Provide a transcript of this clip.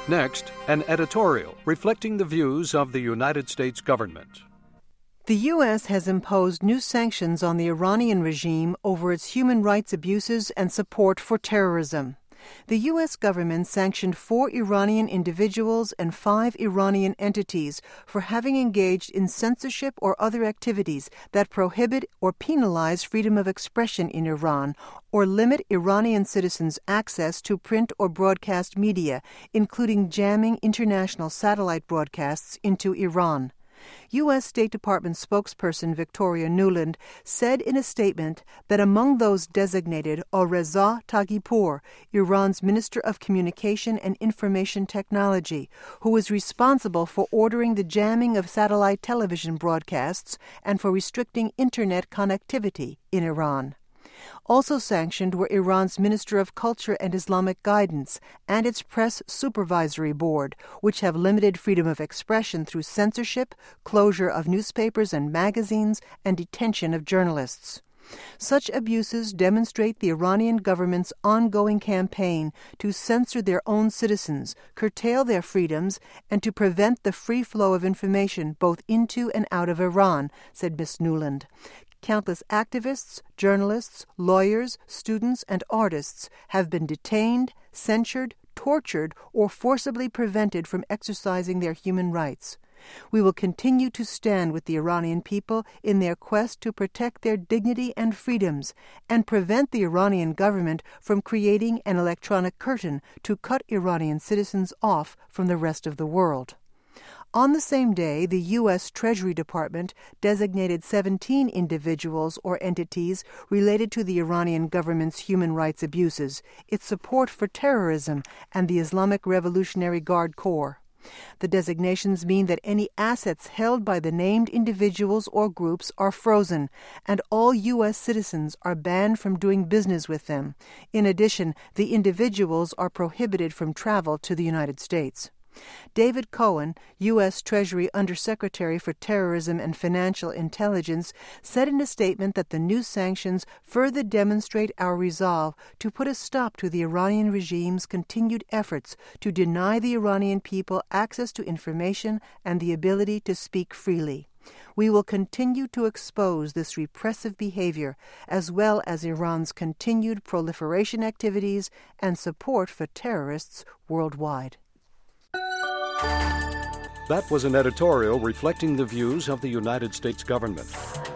Next, an editorial reflecting the views of the United States government. The U.S. has imposed new sanctions on the Iranian regime over its human rights abuses and support for terrorism. The U.S. government sanctioned 4 Iranian individuals and 5 Iranian entities for having engaged in censorship or other activities that prohibit or penalize freedom of expression in Iran or limit Iranian citizens' access to print or broadcast media, including jamming international satellite broadcasts into Iran. U.S. State Department spokesperson Victoria Nuland said in a statement that among those designated are Reza Taghipour, Iran's Minister of Communication and Information Technology, who is responsible for ordering the jamming of satellite television broadcasts and for restricting Internet connectivity in Iran. Also sanctioned were Iran's Minister of Culture and Islamic Guidance and its Press Supervisory Board, which have limited freedom of expression through censorship, closure of newspapers and magazines, and detention of journalists. Such abuses demonstrate the Iranian government's ongoing campaign to censor their own citizens, curtail their freedoms, and to prevent the free flow of information both into and out of Iran, said Ms. Nuland. Countless activists, journalists, lawyers, students, and artists have been detained, censured, tortured, or forcibly prevented from exercising their human rights. We will continue to stand with the Iranian people in their quest to protect their dignity and freedoms and prevent the Iranian government from creating an electronic curtain to cut Iranian citizens off from the rest of the world. On the same day, the U.S. Treasury Department designated 17 individuals or entities related to the Iranian government's human rights abuses, its support for terrorism, and the Islamic Revolutionary Guard Corps. The designations mean that any assets held by the named individuals or groups are frozen, and all U.S. citizens are banned from doing business with them. In addition, the individuals are prohibited from travel to the United States. David Cohen, U.S. Treasury Undersecretary for Terrorism and Financial Intelligence, said in a statement that the new sanctions further demonstrate our resolve to put a stop to the Iranian regime's continued efforts to deny the Iranian people access to information and the ability to speak freely. We will continue to expose this repressive behavior, as well as Iran's continued proliferation activities and support for terrorists worldwide. That was an editorial reflecting the views of the United States government.